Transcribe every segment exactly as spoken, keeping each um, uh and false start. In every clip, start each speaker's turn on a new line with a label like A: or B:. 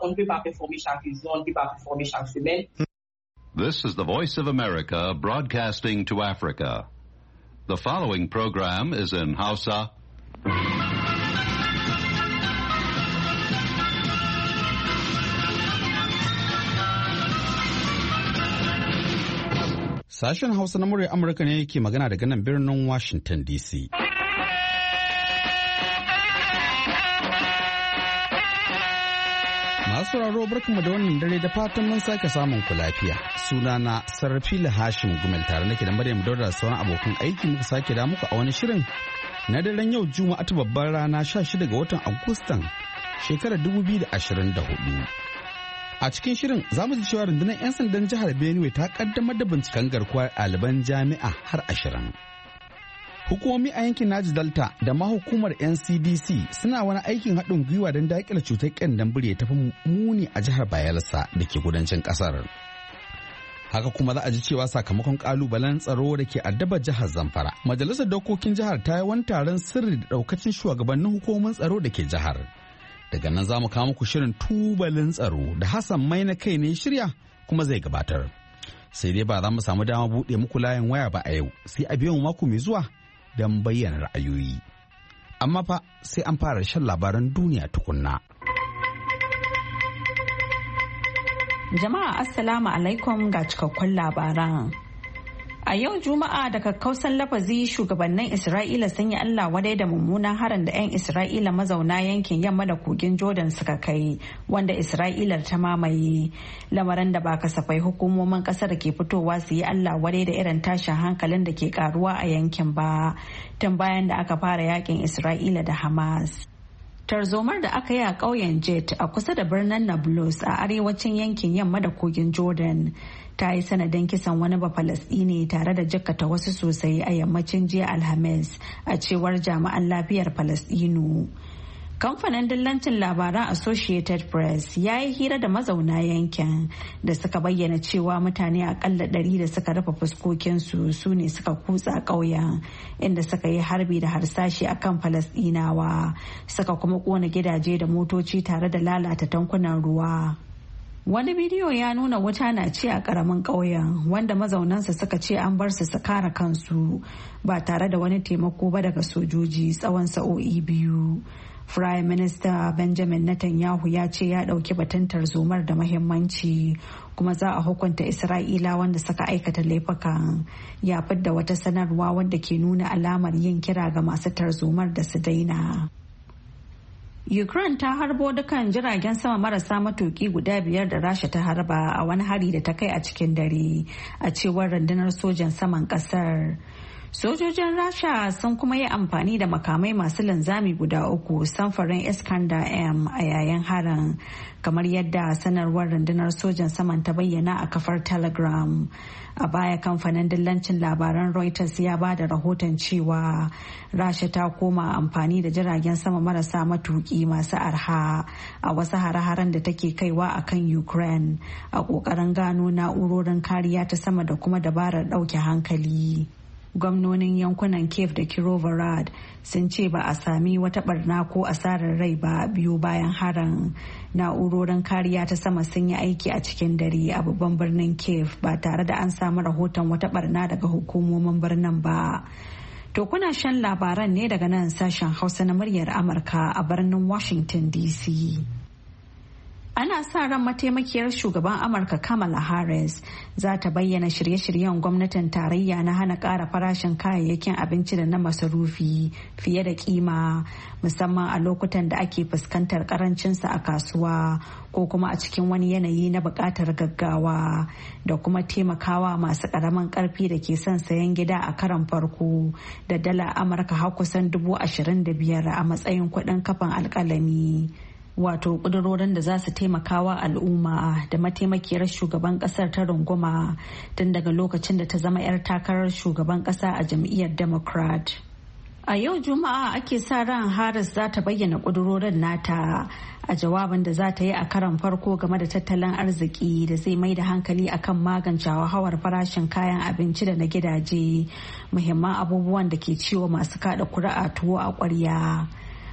A: on peut pas performer chaque jour, on peut pas performer chaque semaine.
B: This is the Voice of America broadcasting to Africa. The following program is in Hausa.
C: Sashen Hausa na muryar Amurka ne yake magana daga nan birnin Washington D C. Masu sauraro barkanmu da wannan dare da fatan mun sake samun ku lafiya. Sunana Sarfila Hashim Gumel tare nake da Maryam Dauda da sauran abokan aiki muka sake da muku a wani shirin na daren yau Juma'a ta babbar rana sha shida ga watan Agustan shekarar dubu biyu da ashirin da hudu. A cikin shirin za mu ji cewa rundunar 'yan sandan jihar Benue ta kaddamar da binciken garkuwar ɗaliban jami'a har ashirin. Hukumomi a yankin Naji Delta da ma hukumar N C D C suna wani aikin haɗin gwiwa don daƙile cutar ƙyandan biri ta fi muni a jihar Bayelsa da ke kudancin ƙasar. Haka kuma za a ji cewa sakamakon ƙalubalen tsaro da ke addabar jihar Zamfara. Majalisar dokokin jihar ta yi wani taron sirri da ɗaukacin shugabannin hukumomin tsaro da ke jihar. Daga nan za mu kawo muku shirin tubalin tsaro da Hassan mai na kai ne shirya kuma zai gabatar. Sai dai ba za mu samu dama buɗe muku layin waya ba a yau, sai a biyan mako mai zuwa don bayyana ra'ayoyi. Amma fa sai an fara shan labaran duniya tukunna.
D: Jama'a assalamu alaikum ga cikakkun labaran. A yau Juma'a da kakkausan lafazi shugabannin Isra'ila sun yi Allah wadai da mummunan harin da 'yan Isra'ila mazauna yankin yamma da kogin Jordan suka kai wanda Isra'ilar ta mamaye. Lamarin da ba kasafai hukumomin kasar ke fitowa su yi Allah wadai da irin tashin hankalin da ke karuwa a yankin ba tun bayan da aka fara yakin Isra'ila da Hamas. Tarzomar da aka yi a ƙauyen Jet a kusa da birnin Nablus a arewacin yankin yamma da kogin Jordan ta yi sanadin kisan wani Bafalasɗini tare da jikkata wasu sosai a yammacin jiya Alhamis a cewar jami'an lafiyar Falasɗinu. Kamfanin dillancin labaran Associated Press ya yi hira da mazauna yankin da suka bayyana cewa mutane akalla ɗari da suka rufe fuskokinsu su ne suka kutsa ƙauyen inda suka yi harbi da harsashi a kan Falasɗinawa suka kuma ƙona gidaje da motoci tare da lalata tankunan ruwa. Wani bidiyo ya nuna wuta na ci a ƙaramin ƙauyen wanda mazaunansa suka ce an bar su su kare kansu ba tare da wani taimako ba daga sojoji tsawon sa'o'i biyu. Prime Minister Benjamin Netanyahu ya ce ya ɗauki batun tarzomar da mahimmanci kuma za a hukunta Isra'ila wanda suka aikata laifukan. Ya fidda wata sanarwa wadda ke nuna alamar yin kira ga masu tarzomar da su daina. Ukraine ta harbo dukan jiragen sama marasa matuki guda biyar da Rasha ta harba a wani hari da ta kai a cikin dare a cewar rundunar sojan saman kasar. Sojojin Rasha sun kuma yi amfani da makamai masu linzami guda uku samfurin Iskander M a yayin harin kamar yadda sanarwar rundunar sojan saman ta bayyana a kafar Telegram. A baya kamfanin dillancin labaran Reuters ya ba da rahoton cewa Rasha ta koma amfani da jiragen sama marasa matuki masu arha a wasu hare-haren da take kaiwa a kan Ukraine a ƙoƙarin gano na'urorin kariya ta sama da kuma dabarar ɗauke hankali. Gwamnonin yankunan Kiev da Kirovohrad sun ce ba a sami wata barna ko asarar rai ba biyu bayan harin. Na'urorin kariya ta sama sun yi aiki a cikin dare a babban birnin Kiev ba tare da an samu rahoton wata barna daga hukumomin birnin ba. To kuna shan labaran ne daga nan sashen Hausa na muryar Amurka a birnin Washington D C. Ana sa ran mataimakiyar shugaban Amurka Kamala Harris za ta bayyana shirye-shiryen gwamnatin tarayya na hana ƙara farashin kayayyakin abinci da na masarufi fiye da kima musamman a lokutan da ake fuskantar karancinsa a kasuwa ko kuma a cikin wani yanayi na buƙatar gaggawa da kuma taimakawa masu ƙaramin ƙarfi da ke son sayan gida a karon farko da dala Amurka har kusan dubu ashirin da biyar a matsayin kuɗin kafan alƙalami. Wato ƙudurorin da za su taimakawa al'umma da mataimakiyar shugaban ƙasar ta runguma tun daga lokacin da ta zama 'yar takarar shugaban ƙasa a jam'iyyar Democrat. A yau Juma'a ake sa ran Harris za ta bayyana ƙudurorin nata a jawabin da za ta yi a karon farko game da tattalin arziki da zai mai da hankali akan magance hauhawar farashin kayan abinci da na gidaje, muhimman abubuwan da ke ciwo masu kada kuri'a tuwo a ƙwarya.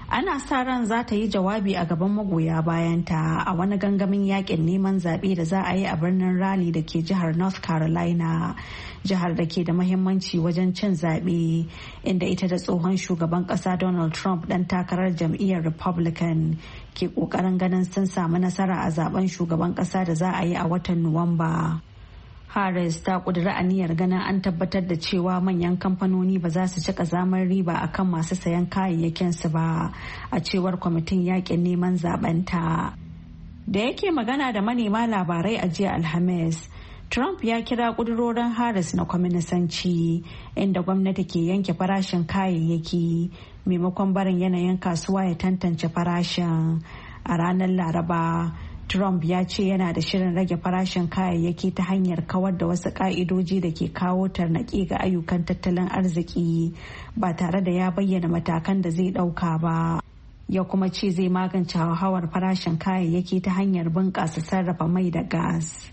D: Ana sa ran za ta yi jawabi a gaban magoya bayanta a wani gangamin yakin neman zaɓe da za a yi a birnin Raleigh da ke jihar North Carolina, jihar da ke da mahimmanci wajen cin zaɓe, inda ita da tsohon shugaban ƙasa Donald Trump ɗan takarar jam'iyyar Republican ke ƙoƙarin ganin sun samu nasara a zaben shugaban ƙasa da za a yi a watan Nuwamba. Harris ta kudura aniyar ganin an tabbatar da cewa manyan kamfanoni ba za su ci kazamar riba akan masu sayan kayayyakin su ba, a cewar kwamitin yakin neman zabenta. Da yake magana da manema labarai a jiya Alhamis, Trump ya kira kudurorin Harris na kwaminisanci, inda gwamnati ke yanke farashin kayayyaki maimakon barin yanayin kasuwa ya tantance farashin. A ranar Laraba, Trump ya ce yana da shirin rage farashin kayayyaki ta hanyar kawar da wasu ka'idoji da ke kawo tarnaƙi ga ayyukan tattalin arziki ba tare da ya bayyana matakan da zai ɗauka ba. Ya kuma ce zai magance hauhawar farashin kayayyaki ta hanyar bunƙasa sarrafa mai da gas.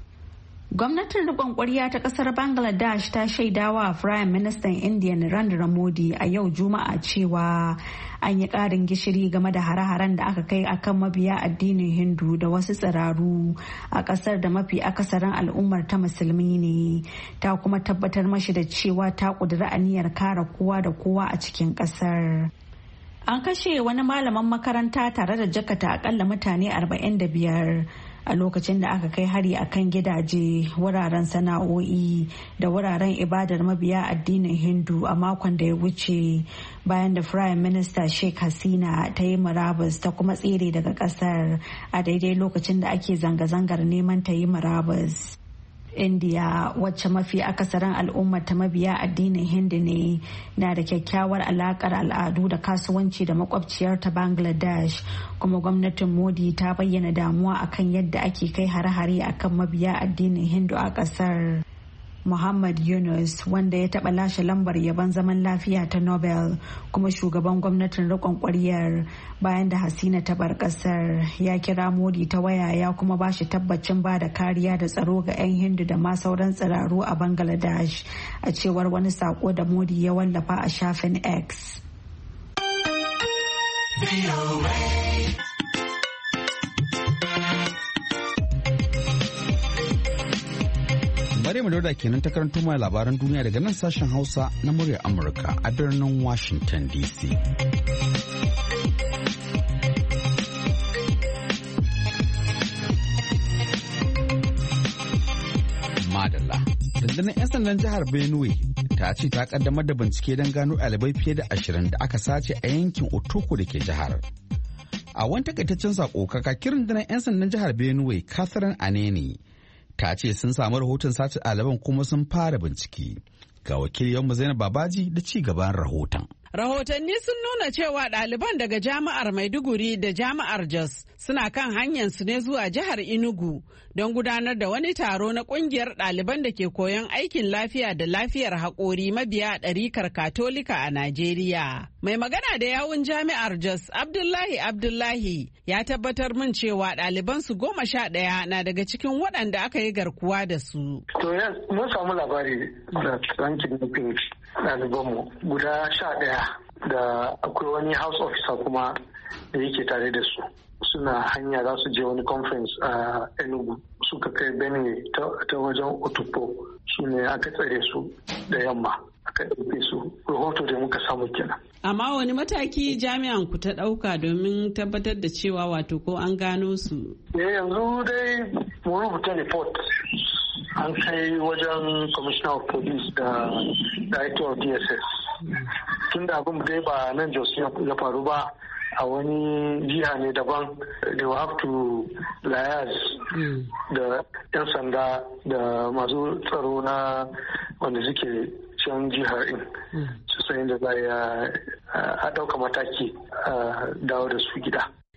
D: Gwamnatin riƙon ƙwarya ta ƙasar Bangladesh ta shaidawa Firayim Ministan Indiya Narendra Modi a yau Juma'a cewa an yi ƙarin gishiri game da hare-haren da aka kai akan mabiya addinin Hindu da wasu tsiraru a ƙasar da mafi akasarin al'ummar ta musulmi ne. Ta kuma tabbatar mashi da cewa ta ƙudiri aniyar kare kowa da kowa a cikin ƙasar. An kashe wani malamin makaranta tare da jakata akalla mutane arba'in da biyar a lokacin da aka kai hari a kan gidaje, wuraren sana'o'i da wuraren ibadar mabiya addinin Hindu a makon da ya wuce, bayan da Firayim Minista Sheikh Hasina ta yi murabus ta kuma tsere daga kasar a daidai lokacin da ake zanga-zangar neman ta yi murabus. India, wacce mafi akasarin al'ummar ta mabiya addinin Hindu ne, na da kyakkyawar alakar al'adu da kasuwanci da makwabciyar ta Bangladesh, kuma gwamnatin Modi ta bayyana damuwa akan yadda ake kai hare-hare akan mabiya addinin Hindu a kasar. Muhammad Yunus, wanda ya taɓa lashe lambar yabon zaman lafiya ta Nobel kuma shugaban gwamnatin riƙon ƙwaryar bayan da Hasina ta bar ƙasar, ya kira Modi ta waya ya kuma ba shi tabbacin ba da kariya da tsaro ga 'yan Hindu da ma sauran tsiraru a Bangladesh, a cewar wani sako da Modi ya wallafa a shafin X.
C: Maryam Dauda kenan ta karanto mai labaran duniya daga nan sashen Hausa na muryar Amurka a birnin Washington D C. Madalla. Rundunar 'yan sandan jihar Benue ta ce ta kaddamar da bincike don gano ɗalibai fiye da ashirin da aka sace a yankin Otoko da ke jihar. A wani takaitaccen sako, kakakin rundunar 'yan sandan jihar Benue, Catherine Aneni, ta ce sun samu rahoton sace ɗaliban kuma sun fara bincike. Ga wakiliyarmu Zainab Babaji da ci gaban rahoton.
E: Rahotanni sun nuna cewa ɗaliban daga jami'ar Maiduguri da jami'ar Jos suna kan hanyarsu ne zuwa jihar Enugu don gudanar da wani taro na ƙungiyar ɗaliban da ke koyon aikin lafiya da lafiyar haƙori mabiya ɗarikar Katolika a Najeriya. Mai magana da yawun jami'ar Jos, Abdullahi Abdullahi, ya tabbatar min cewa ɗaliban su goma sha ɗaya na daga cikin waɗanda aka yi garkuwa da su.
F: To mun samu labari da rankin nufin ɗalibanmu guda sha ɗaya da akwai wani house officer kuma da yake tare da su. Suna hanya za su je wani conference a Enugu, suka kai Benue ta wajen Otupo, su ne aka tsare su da yamma aka ɗauke su. Rahoto da muka samu kenan.
E: Amma wani mataki jami'an ku ta ɗauka domin tabbatar da cewa wato ko an gano su?
F: Yanzu dai mun rubuta report an kai wajen Commissioner of Police da Director of D S S. Tun da abin dai ba nan Jos ya faru ba, a wani jiha ne daban, they will have to liaise da 'yan sanda da masu tsaro na wanda suke can jihar in su sayin da za a ɗauka mataki a dawo da su gida.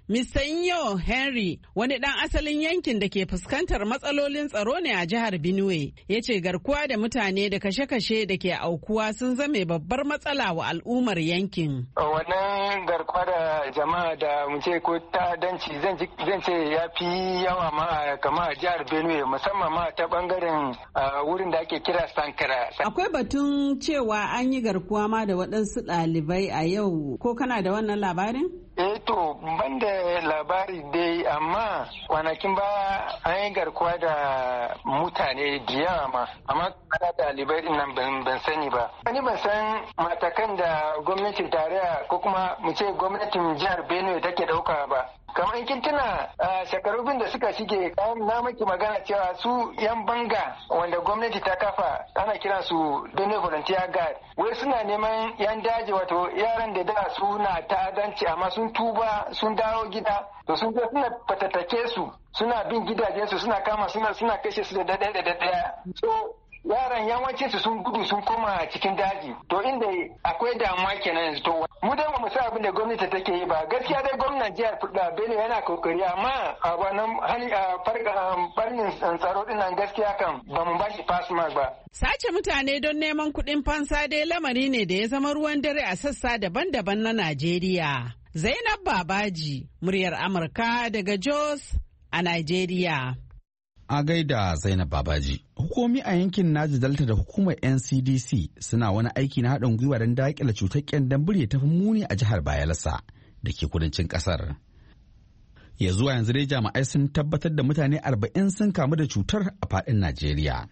E: Mister Inyo Henry, wani ɗan asalin yankin da ke fuskantar matsalolin tsaro ne a jihar Benue, ya ce garkuwa da mutane da kashe-kashe da ke aukuwa sun zame babbar matsala wa al'ummar yankin.
G: Wannan garkuwa da jama'a da mu ce ko ta'addanci zan ce ya fi yawa ma kama a jihar Benue, musamman ma ta bangaren wurin da ake kira Sankara.
E: Akwai batun cewa an yi garkuwa ma da waɗansu ɗalibai a yau, ko kana da wannan labarin?
G: Eh to ban da labari dai, amma kwanakin baya an yi garkuwa da mutane da yawa ma, amma kada ɗalibai din nan ban sani ba. Wani ban san matakan da gwamnatin tarayya ko kuma mu ce gwamnatin jihar Benue take ɗauka ba. Kamar in kin tuna shekaru bin da suka shige na maki magana cewa su yan banga wanda gwamnati ta kafa ana kiran su Benue Volunteer Guard, wai suna neman yan daji, wato yaran da da suna ta'addanci amma sun tuba sun dawo gida, to sun je suna fatattake su, suna bin gidajen su, suna kama suna suna kashe su da ɗaya da ɗaya. So yaran yawancin su sun gudu sun koma cikin daji, to inda akwai damuwa kenan yanzu. To mu dai mu sa abin da gwamnati take yi ba, gaskiya dai gwamnatin jihar Benue yana kokari, amma a wannan hali a farnin tsaro din nan gaskiya kan ba mu bashi pass mark ba.
E: Sace mutane don neman kuɗin fansa dai lamari ne da ya zama ruwan dare a sassa daban-daban na Najeriya. Zainab Babaji, muryar Amurka daga Jos a Najeriya.
C: A gaida Zainab Babaji. Hukumomi a yankin Naji Delta da hukumar N C D C suna wani aiki na haɗin gwiwa don daƙile cutar ƙyandan biri ta fi muni a jihar Bayelsa da ke kudancin ƙasar. Ya zuwa yanzu dai jami'ai sun tabbatar da mutane arba'in sun kamu da cutar a faɗin Najeriya.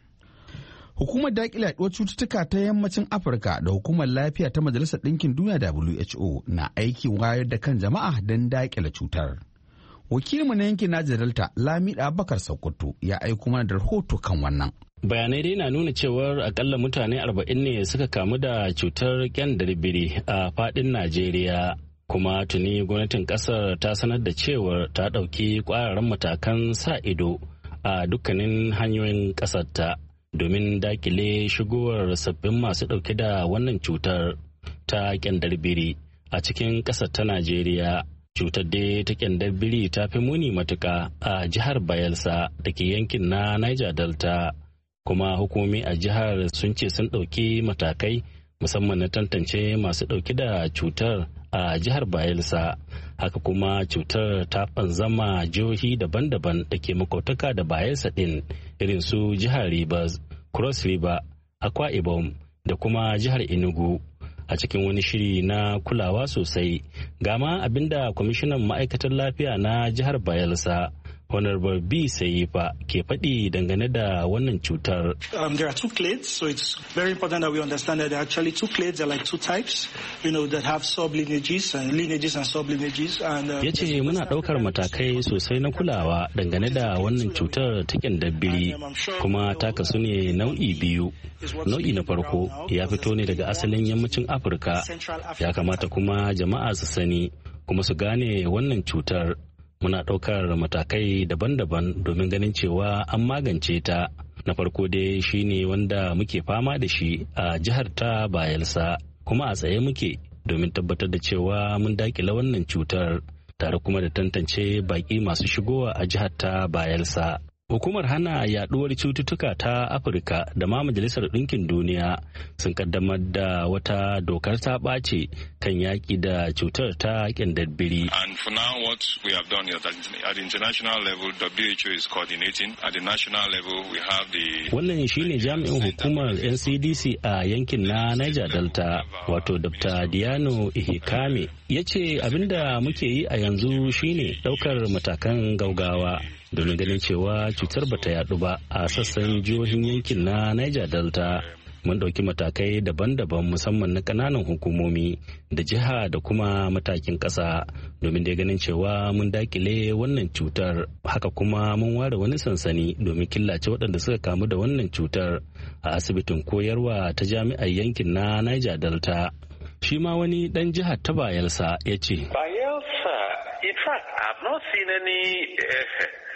C: Hukumar daƙile yaɗuwar cututtuka ta yammacin Afirka da hukumar lafiya ta Majalisar Ɗinkin Duniya W H O na aiki wayar da kan jama'a don daƙile cutar. Wakilinmu na yankin Niger Delta Lamida Bakar Sokoto ya aiko mana da rahoto kan wannan.
H: Bayanai dai na nuna cewar akalla mutane arba'in ne suka kamu da cutar kyandar biri a fadin Najeriya. Kuma tuni gwamnatin kasar ta sanar da cewar ta ɗauki ƙwararren matakan sa ido a dukkanin hanyoyin ƙasarta domin dakile shigowar sabbin masu ɗauke da wannan cutar ta kyandar biri a cikin ƙasar ta Najeriya. Cutar dai ta kyandar biri ta fi muni matuka a jihar Bayelsa da ke yankin na Niger Delta, kuma hukumomi a jihar sun ce sun ɗauki matakai musamman na tantance masu ɗauki da cutar a jihar Bayelsa. Haka kuma cutar ta fanzama jihohi daban-daban da ke makwabtaka da Bayelsa ɗin, irin su jihar Rivers, Cross River, Akwa Ibom da kuma jihar Enugu. A cikin wani shiri na kulawa sosai, gama abinda kwamishinan ma'aikatar lafiya na jihar Bayelsa Honorable B. Sayifa ke faɗi dangane da wannan cutar.
I: Um, there are two clades, so it's very important that we understand that there are actually two clades. There are like two types, you know, that have sublineages and lineages and sublineages. And uh,
H: ya ce muna ɗaukar matakai sosai na kulawa dangane da wannan cutar ta kyandarbiri, kuma ta kasu ne nau'i biyu. Nau'i na farko ya fito ne daga asalin yammacin Afirka. Ya kamata kuma jama'a su sani kuma su gane wannan cutar. Muna ɗaukar matakai daban-daban domin ganin cewa an magance ta. Na farko dai shine wanda muke fama da shi a jihar ta Bayelsa, kuma a tsaye muke domin tabbatar da cewa mun dakile wannan cutar, tare kuma da tantance baƙi masu shigowa a jihar ta Bayelsa. Hukumar hana yaduwar cututtuka ta Afirka da ma Majalisar Ɗinkin Duniya sun kaddamar da wata dokar ta ɓace kan yaƙi da cutar ta kyandarbiri.
J: And for now what we have done is that at the international level W H O is coordinating. At the national level we have the
H: Wannan shine jami'in hukumar N C D C a yankin na Niger Delta, wato Doctor Diano Ihikame, ya ce abinda muke yi a yanzu shine ɗaukar matakan gaugawa domin ganin cewa cutar bata yadu ba a sassan jihohin yankin na Niger Delta. Mun ɗauki matakai daban-daban musamman na ƙananan hukumomi da jiha da kuma matakin ƙasa domin dai ganin cewa mun dakile wannan cutar. Haka kuma mun ware wani sansani domin killace waɗanda suka kamu da wannan cutar a asibitin koyarwa ta jami'ar yankin na Niger Delta. Shi ma wani ɗan jihar ta Bayelsa ya ce,
K: Bayelsa, in fact, I've not seen any uh,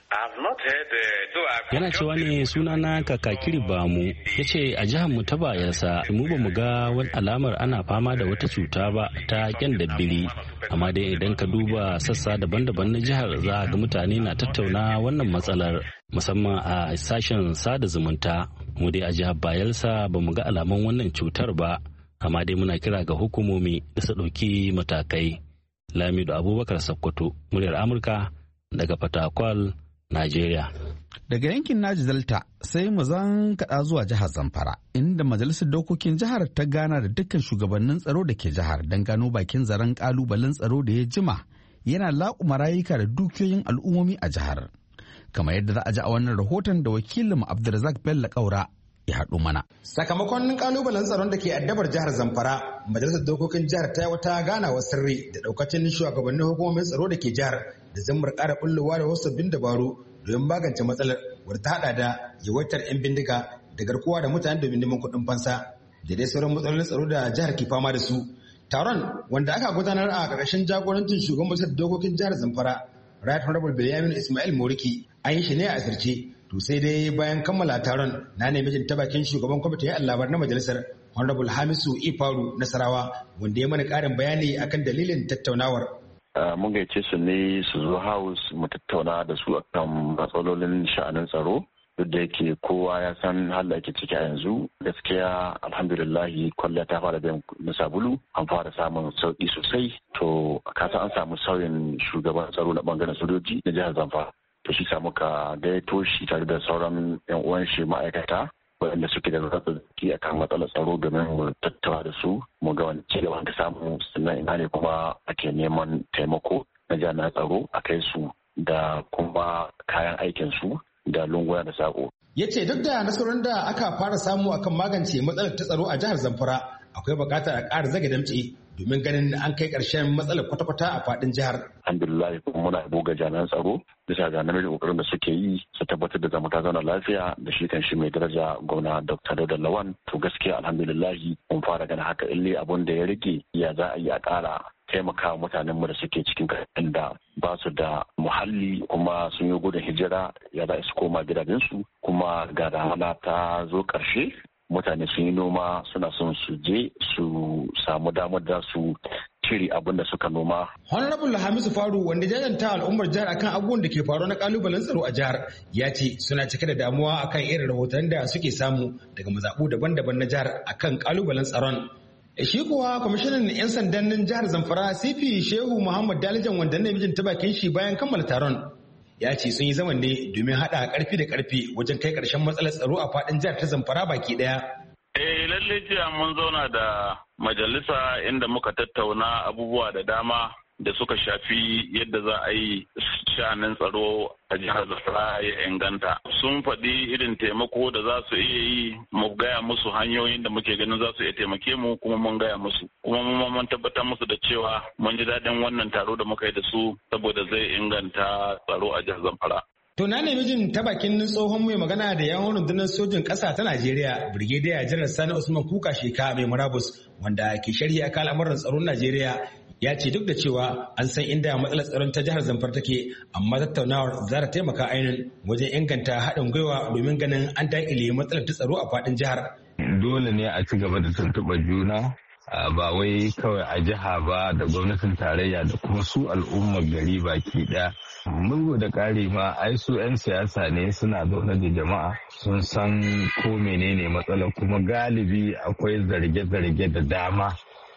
H: Yana cewa ne sunana Kakakiri Bamu ya ce a jihar mu ta Bayelsa mu ba mu ga wani alamar ana fama da wata cuta ba ta kyandabiri, amma dai idan ka duba sassa daban-daban na jihar za ga mutane na tattauna wannan matsalar musamman a sashen sada zumunta. Mu dai a jihar Bayelsa ba mu ga alaman wannan cutar ba, amma dai muna kira ga hukumomi da su ɗauki matakai. Lamido Abubakar Sokoto, muryar Amurka daga Fatakwal, Najeriya.
C: Daga yankin Naji Delta sai mu zan kaɗa zuwa jihar Zamfara, inda majalisar dokokin jihar ta gana da dukkan shugabannin tsaro da ke jihar don gano bakin zaren kalubalen tsaro da ya jima yana laƙuma rayuka da dukiyoyin al'ummomi a jihar. Kamar yadda za a ji a wannan rahoton da wakilin Abdulrazak Bello Kaura ya haɗu mana.
K: Sakamakon kalubalen tsaron da ke addabar jihar Zamfara, majalisar dokokin jihar ta yi wata ganawar sirri da ɗaukacin shugabannin hukumomin tsaro da ke jihar da zammar ƙara bullowa da wasu sabbin dabaru domin magance matsalar wadda ta haɗa da yawaitar 'yan bindiga da garkuwa da mutane domin neman kuɗin fansa da dai sauran matsalolin tsaro da jihar ke fama da su. Taron wanda aka gudanar a ƙarƙashin jagorancin shugaban majalisar dokokin jihar Zamfara, Right Honorable Bilyamin Ismail Moriki, an yi shi ne a asirce. To sai dai bayan kammala taron na nemi jin ta bakin shugaban kwamitin yan labar na majalisar Honorable Hamisu Ifaru Nasarawa, wanda ya mana ƙarin bayani akan dalilin tattaunawar.
L: Mun gaice su ne su zo house mu tattauna da su akan matsalolin sha'anin tsaro, duk da yake kowa ya san halin ake ciki a yanzu. Gaskiya alhamdulillahi kwalliya ta fara biyan na sabulu, an fara samun sauki sosai. To kasa an samu sauyin shugaban tsaro na bangaren sojoji na jihar Zamfara. To shi samu ka gaito shi tare da sauran yan uwan shi ma'aikata waɗanda suke da zazzaki a kan matsalar tsaro domin mu tattauna da su mu ga wani cigaba da samu, sannan ina ne kuma ake neman taimako na jami'an tsaro a kai su da kuma kayan aikin su da lunguna da sako.
K: Ya ce duk da nasarorin da aka fara samu akan magance matsalar ta tsaro a jihar Zamfara, akwai buƙatar a ƙara zage damtse domin ganin an kai ƙarshen matsalar kwata-kwata a faɗin jihar.
L: Alhamdulillah kuma muna boga jami'an tsaro bisa ga namijin kokarin da suke yi su tabbatar da zama ta zauna lafiya da shi kan shi mai daraja gwamna Doctor Dauda Lawan. To gaskiya alhamdulillah mun fara ganin haka, ille abun da ya rage ya za a yi a ƙara taimaka mutanen mu da suke cikin ƙasar da ba su da muhalli kuma sun yi gudun hijira, ya za su koma gidajensu, kuma ga damana ta zo ƙarshe. Mutane sun yi noma suna son su je su samu damar da su cire abin da suka noma.
K: Honorable Hamisu Faru, wanda jajanta al'ummar jihar akan abubuwan da ke faruwa na kalubalen tsaro a jihar, ya ce suna cike da damuwa akan irin rahoton da suke samu daga mazaɓu daban-daban na jihar akan kalubalen tsaron. Shi kuwa kwamishinan 'yan sandan jihar Zamfara C P Shehu Muhammad Dalijan, wanda na mijin ta bakin shi bayan kammala taron, ya ce sun yi zaman ne domin haɗa ƙarfi da ƙarfi wajen kai ƙarshen matsalar tsaro a faɗin jihar ta Zamfara baki ɗaya.
M: Eh lalle jiya mun zauna da majalisa inda muka tattauna abubuwa da dama da suka shafi yadda za a yi sha'anin tsaro a jihar Zamfara ya inganta. Sun faɗi irin taimako da za su iya yi, mu gaya musu hanyoyin da muke ganin za su iya taimake mu, kuma mun gaya musu. Kuma mun tabbatar musu da cewa mun ji daɗin wannan taro da muka yi da su saboda zai inganta tsaro a jihar Zamfara.
K: To na nemi jin ta bakin tsohon mai magana da yawon rundunar sojin ƙasa ta Najeriya, Brigadier General Sani Usman Kuka Sheka mai murabus, wanda ke sharhi akan al'amuran tsaron Najeriya, ya ce duk da cewa an san inda matsalar tsaron ta jihar Zamfara take, amma tattaunawar za ta taimaka ainihin wajen inganta haɗin gwiwa domin ganin an daƙile matsalar ta tsaro a faɗin jihar.
N: Dole ne a ci gaba da tuntuɓar juna, ba wai kawai a jiha ba da gwamnatin tarayya da kuma su al'ummar gari baki ɗaya. Mulgo da ƙari ma ai su 'yan siyasa ne suna zaune da jama'a sun san ko menene matsalar, kuma galibi akwai zarge-zarge da dama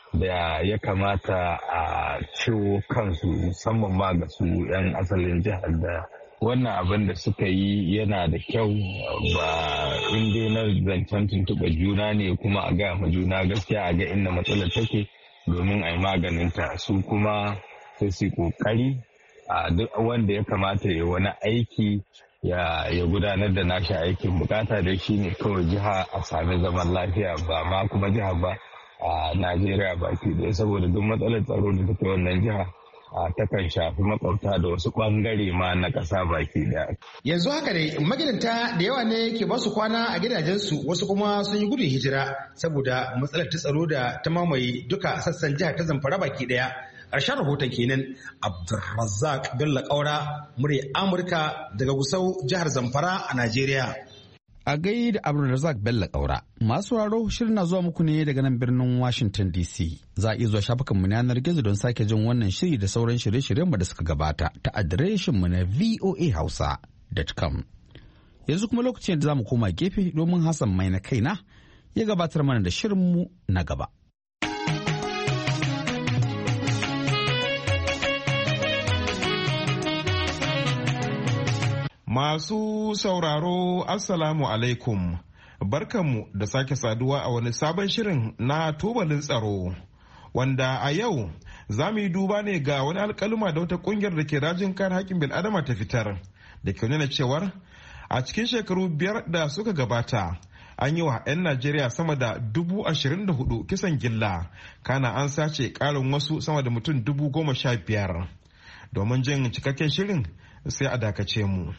N: da ya kamata a ciwo kansu musamman ma ga su 'yan asalin jihar da wannan abin da suka yi yana da kyau, ba inda na zancen tuntuɓa juna ne kuma a gaya ma juna gaskiya a ga inda matsalar take domin a yi maganinta. Su kuma sai su ƙoƙari a duk wanda ya kamata ya wani aiki ya gudanar da nashi aikin. Bukata da shi ne kawai jiha a sami zaman lafiya, ba ma kuma jiha ba a Najeriya baki ɗaya, saboda duk matsalar tsaro da take wannan jiha takan shafi makwabta da wasu bangare ma na ƙasa baki ɗaya.
K: Yanzu haka dai magidanta da yawa ne ke basu kwana a gidajensu, wasu kuma sun yi gudun hijira saboda matsalar ta tsaro da ta mamaye duka sassan jihar ta Zamfara baki ɗaya. ƙarshen rahoton kenan. Abdulrazzaq Bello Kaura, murya Amurka daga Gusau, jihar Zamfara a Najeriya.
C: A gai da Abdulrazak Bello Kaura. Masu raro shirin na zuwa muku ne daga nan birnin Washington D C. Za a iya zuwa shafukanmu na yanar gizo don sake jin wannan shiri da sauran shirye-shiryen mu da suka gabata ta adireshin mu na voa hausa dot com. Yanzu kuma lokacin da za mu koma gefe domin Hassan mai na kaina ya gabatar mana da shirinmu na gaba.
O: Masu sauraro Assalamu alaikum, barkanmu da sake saduwa a wani sabon shirin na tubalin tsaro, wanda a yau za mu yi duba ne ga wani alkaluma da wata kungiyar da ke rajin kare haƙƙin bil'adama ta fitar, da ke nuna cewar a cikin shekaru biyar da suka gabata an yi wa 'yan Najeriya sama da dubu ashirin da hudu kisan gilla, kana an sace ƙarin wasu sama da mutum dubu goma sha biyar. Domin jin cikakken shirin sai a dakace mu.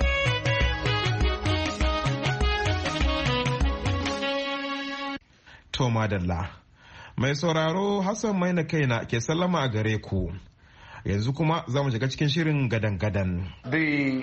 O: To madalla. Mai sauraro Hassan Maina kaina ke sallama a gare ku. Yanzu kuma za mu shiga cikin shirin gadan-gadan.
P: The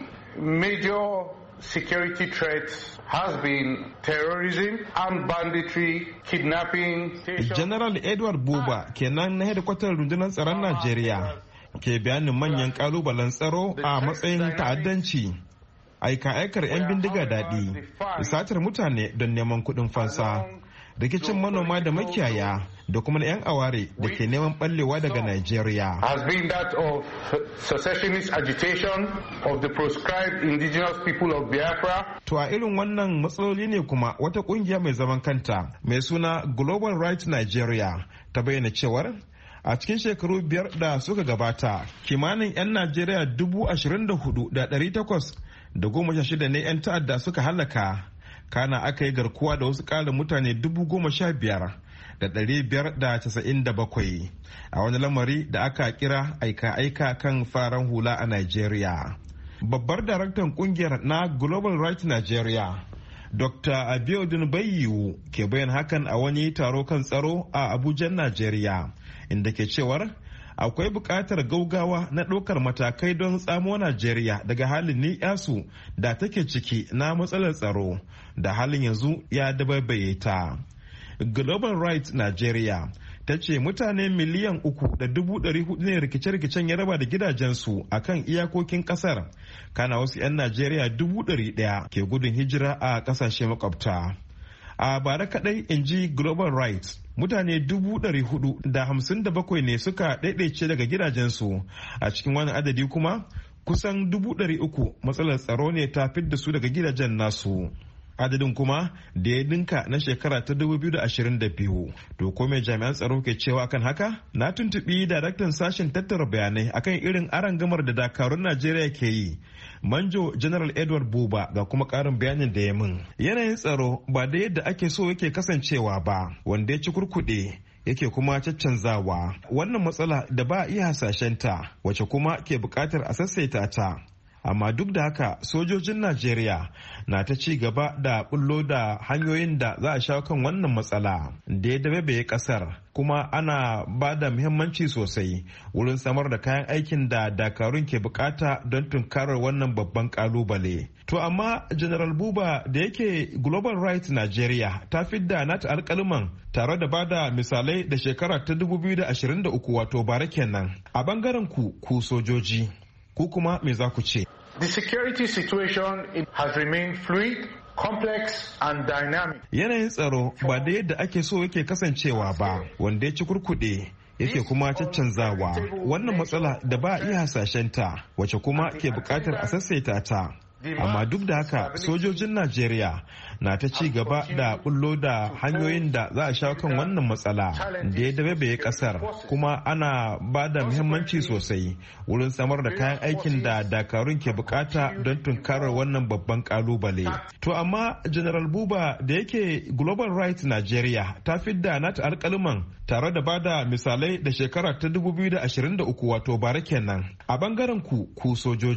P: major security threats has been terrorism, armed banditry, kidnapping.
O: General Edward Buba kenan na hedikwatar rundunar tsaron Najeriya ke bayanin manyan kalubalen tsaro a matsayin ta'addanci, aika-aikar 'yan bindiga daɗi, satar mutane don neman kuɗin fansa, rikicin manoma da makiyaya da kuma na 'yan aware da ke neman ɓallewa daga Najeriya.
P: Has been that of secessionist agitation of the proscribed indigenous people of Biafra.
O: To a irin wannan matsaloli ne kuma wata kungiya mai zaman kanta mai suna Global Rights Nigeria ta bayyana cewar a cikin shekaru biyar da suka gabata kimanin 'yan Najeriya dubu ashirin da hudu da ɗari takwas da goma sha shida ne 'yan ta'adda suka halaka. Kana aka yi garkuwa da wasu ƙarin mutane dubu goma sha biyar da ɗari biyar da casa'in da bakwai a wani lamari da aka kira aika-aika kan faran hula a Najeriya. Babbar daraktan kungiyar na Global Rights Nigeria, Doctor Abiodun Bayyiwu, ke bayan hakan a wani taro kan tsaro a Abuja, Najeriya, inda ke cewar akwai buƙatar gaugawa na ɗaukar matakai don tsamo Najeriya daga halin ni'yasu da take ciki na matsalar tsaro da halin yanzu ya dabaibaye ta. Global Rights Nigeria ta ce mutane miliyan uku da dubu ɗari hudu ne rikice-rikicen ya raba da gidajensu a kan iyakokin ƙasar, kana wasu 'yan Najeriya dubu ɗari ɗaya ke gudun hijira a ƙasashe makwabta. A bara kaɗai, in ji Global Rights, mutane dubu ɗari hudu da hamsin da bakwai ne suka ɗaiɗaice daga gidajensu, a cikin wani adadi kuma kusan dubu ɗari uku matsalar tsaro ne ta fidda su daga gidajen nasu. Adadin kuma da ya dinka na shekara ta dubu biyu da ashirin da biyu. To ko mai jami'an tsaro ke cewa kan haka? Na tuntuɓi daraktan sashen tattara bayanai akan irin arangamar da dakarun Najeriya ke yi, Manjo General Edward Buba, ga kuma ƙarin bayanin da ya min. Yanayin tsaro ba da yadda ake so yake kasancewa ba, wanda ya ci kurkuɗe yake kuma caccanzawa. Wannan matsala da ba a iya hasashenta, wace kuma ke buƙatar a sassaita ta. Amma duk da haka sojojin Najeriya na ta ci gaba da bullo da hanyoyin da za a shawo kan wannan matsala da ya dabaibaye kasar, kuma ana ba da muhimmanci sosai wurin samar da kayan aikin da dakarun ke bukata don tunkarar wannan babban kalubale. To amma General Buba, da yake Global Rights Nigeria ta fidda nata alkaliman tare da bada misalai da shekara ta dubu biyu da ashirin da uku, wato bara kenan. A bangaren ku ku sojoji, ku kuma me za ku ce?
P: The security situation it has remained fluid, complex and dynamic.
O: Yanayin tsaro ba da yadda ake so yake kasancewa ba, wanda ya ci kurkuɗe yake kuma caccanzawa. Wannan matsala da ba a iya hasashenta, wace kuma ke buƙatar a sassaita ta. Amma duk da haka sojojin Najeriya na ta ci gaba da bullo da hanyoyin da za a shawo kan wannan matsala da ya dabaibaye kasar, kuma ana ba da muhimmanci sosai wurin samar da kayan aikin da dakarun ke bukata don tunkarar wannan babban kalubale. To amma General Buba, da yake Global Rights Nigeria ta fidda nata alkaliman tare da bada misalai da shekara ta dubu biyu da ashirin da uku, wato bara kenan. A bangaren ku ku sojoji,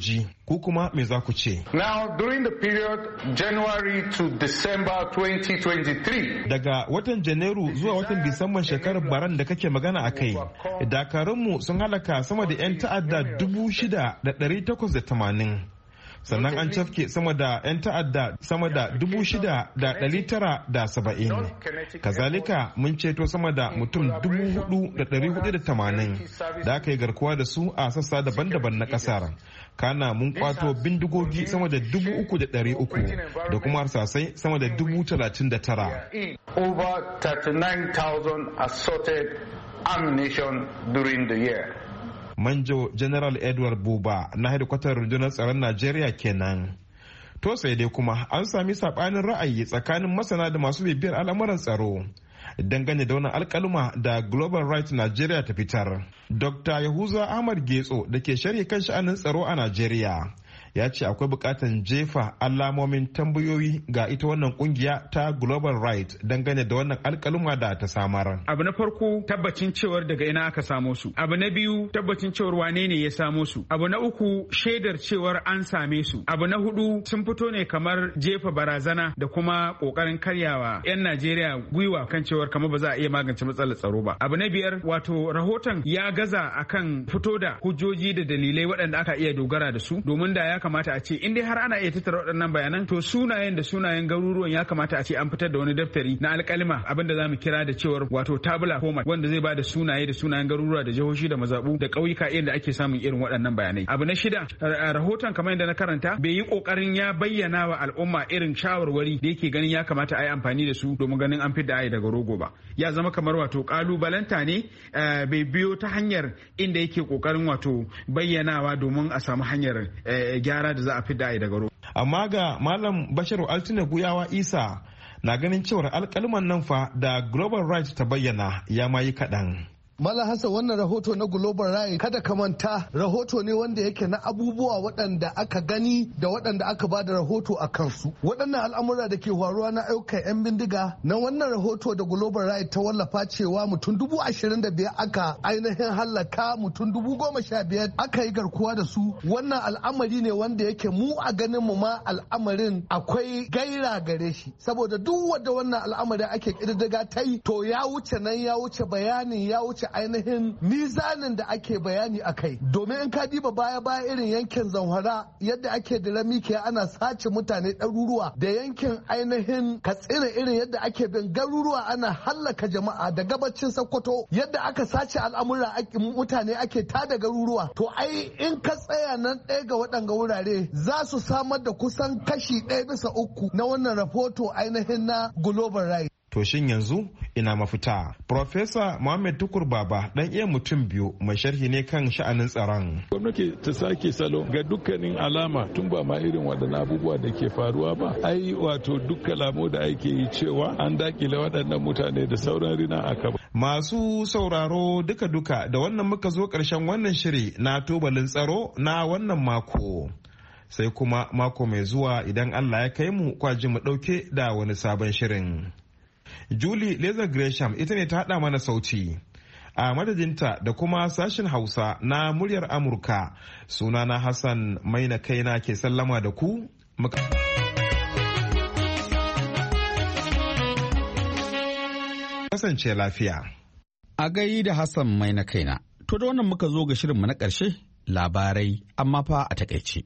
O: Ku kuma me za ku ce?
P: Now, during the period January to December twenty twenty-three.
O: Daga watan Janairu zuwa watan Disamban shekarar baran da kake magana a kai, dakarunmu sun halaka sama da 'yan ta'adda dubu shida da ɗari takwas da tamanin. Sannan an cafke sama da 'yan ta'adda sama da dubu shida da ɗari tara da saba'in. Kazalika mun ceto sama da mutum dubu hudu da ɗari hudu da tamanin da aka yi garkuwa da su a sassa daban-daban na ƙasar. Kana mun kwato bindigogi sama da dubu uku da ɗari uku da kuma harsasai sama da dubu talatin da tara.
P: Over thirty-nine thousand assorted ammunition during the year.
O: Manjo General Edward Buba na hedikwatar rundunar tsaron Najeriya kenan. To sai dai kuma an sami sabanin ra'ayi tsakanin masana da masu bibiyar al'amuran tsaro dangane da wani alkaluma da Global Right Nigeria ta fitar. Dokta Yahuza Ahmad Getso da ke sharhi kan sha'anin tsaro a Najeriya ya ce akwai bukatan jefa alamomin tambayoyi ga ita wannan kungiya ta Global Right dangane da wannan alkaluma da ta samar.
Q: Abu na farko tabbacin cewar daga ina aka samo su. Abu na biyu tabbacin cewar wane ne ya samo su. Abu na uku shaidar cewar an same su. Abu na hudu sun fito ne kamar jefa barazana da kuma kokarin karyawa 'yan Najeriya gwiwa kan cewar kamar ba za a iya magance matsalar tsaro ba. Abu na biyar wato rahoton ya gaza akan fito da hujjoji da dalilai waɗanda aka iya dogara da su domin da ya kamata a ce in dai har ana iya tattara waɗannan bayanan to sunayen da sunayen garuruwan ya kamata a ce an fitar da wani daftari na alƙalima abinda za mu kira da cewar wato tabula format wanda zai ba da sunaye da sunayen garuruwa da jihohi da mazabu da ƙauyuka inda ake samun irin waɗannan bayanai. Abu na shida rahoton kamar yadda na karanta bai yi ƙoƙarin ya bayyana wa al'umma irin shawarwari da yake ganin ya kamata a yi amfani da su domin ganin an fidda ayi daga rogo ba. Ya zama kamar wato ƙalubalanta ne bai biyo ta hanyar inda yake ƙoƙarin wato bayyanawa domin a samu hanyar gyara da za a fi da'i daga ruwa.
O: Amma ga Malam Bashiru Altine Guyawa Isa na ganin cewar alkalman nan fa da Global Right ta bayyana ya ma yi kaɗan.
R: Mala Hassan, wannan rahoto na Global Right kada ka manta rahoto ne wanda yake na abubuwa waɗanda aka gani da waɗanda aka ba da rahoto a kansu. Waɗannan al'amura da ke faruwa na ayyukan 'yan bindiga na wannan rahoto da Global Right ta wallafa cewa mutum dubu ashirin da biyar aka ainihin hallaka mutum dubu goma sha biyar aka yi garkuwa da su. Wannan al'amari ne wanda yake mu a ganin mu ma al'amarin akwai gaira gare shi saboda duk wanda wannan al'amari ake ƙididdiga ta yi to ya wuce nan ya wuce bayanin ya wuce ainihin mizanin da ake bayani a kai domin in ka diba baya baya irin yankin Zamfara yadda ake da ramike ana sace mutane ɗaruruwa da yankin ainihin Katsina irin yadda ake bin garuruwa ana hallaka jama'a da gabacin Sokoto yadda aka sace al'amura mutane ake tada garuruwa to ai in ka tsaya nan ɗaya ga waɗanga wurare za su samar da kusan kashi ɗaya bisa uku na wannan rahoto ainihin na Global Right.
O: To shin yanzu ina mafita? Profesa Muhammad Tukur Baba dan iya mutum biyu mai sharhi ne kan sha'anin tsaron.
S: Gwamnati ta sake salo ga dukkanin alama tun ba ma irin waɗannan abubuwa da ke faruwa ba. Ai wato duk kalamu da ake yi cewa an dakile waɗannan mutane da sauran rina a kaba.
O: Masu sauraro duka-duka da wannan muka zo ƙarshen wannan shiri na tubalin tsaro na wannan mako. Sai kuma mako mai zuwa idan Allah ya kai mu kwaji mu ɗauke da wani sabon shirin. Julie Lazar Gresham ita ne ta haɗa mana sauti. A madadinta da kuma sashen Hausa na muryar Amurka, sunana Hassan Maina kaina ke sallama da ku. Kasance lafiya.
C: A gai da Hassan Maina kaina. To da wannan muka zo ga shirinmu na ƙarshe labarai amma fa a takaice.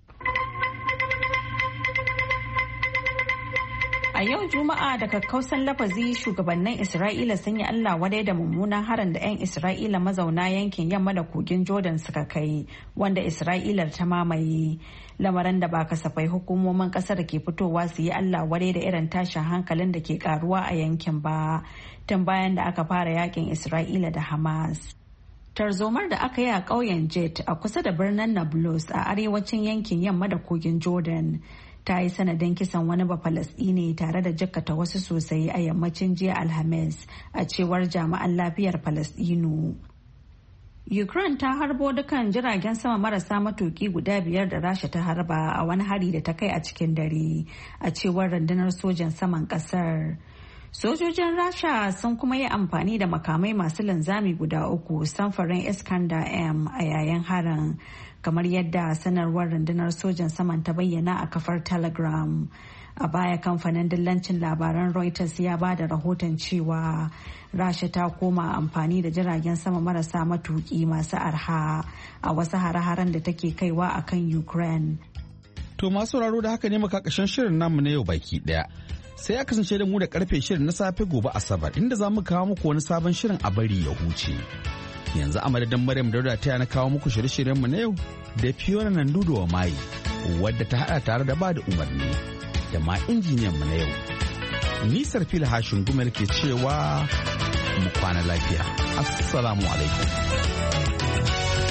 D: A yau Juma'a da kakkausan lafazi shugabannin Isra'ila sun yi Allah wadai da mummunan harin da 'yan Isra'ila mazauna yankin yamma da kogin Jordan suka kai wanda Isra'ilar ta mamaye. Lamarin da ba kasafai hukumomin kasar ke fitowa su yi Allah wadai da irin tashin hankalin da ke karuwa a yankin ba tun bayan da aka fara yakin Isra'ila da Hamas. Tarzomar da aka yi a ƙauyen Jet a kusa da birnin Nablus a arewacin yankin yamma da kogin Jordan ta yi sanadin kisan wani Bafalasɗini tare da jikkata wasu sosai a yammacin jiya Alhamis a cewar jami'an lafiyar Falasɗinu. Ukraine ta harbo dukan jiragen sama marasa matuki guda biyar da Rasha ta harba a wani hari da ta kai a cikin dare a cewar rundunar sojan saman kasar. Sojojin Rasha sun kuma yi amfani da makamai masu linzami guda uku samfurin Iskander M a yayin harin, kamar yadda sanarwar rundunar sojan saman ta bayyana a kafar Telegram. A baya kamfanin dillancin labaran Reuters ya ba da rahoton cewa Rasha ta koma amfani da jiragen sama marasa matuki masu arha a wasu hare-haren da take kaiwa a kan Ukraine.
C: To masu sauraro da haka ne makakashin shirin namu na yau baki daya. Sai ya kasance da mu da karfe shirin na safe gobe Asabar inda za mu kawo muku wani sabon shirin a bari ya huce. Yanzu a madadin Maryam Dauda ta na kawo muku shirye-shiryenmu na yau da Fiona Nandudo wa Mai wadda ta hada tare da ba da umarni. Da ma injiniyan mu na yau. Nisar fil hashin gumel ke cewa mu kwana lafiya. Assalamu alaikum.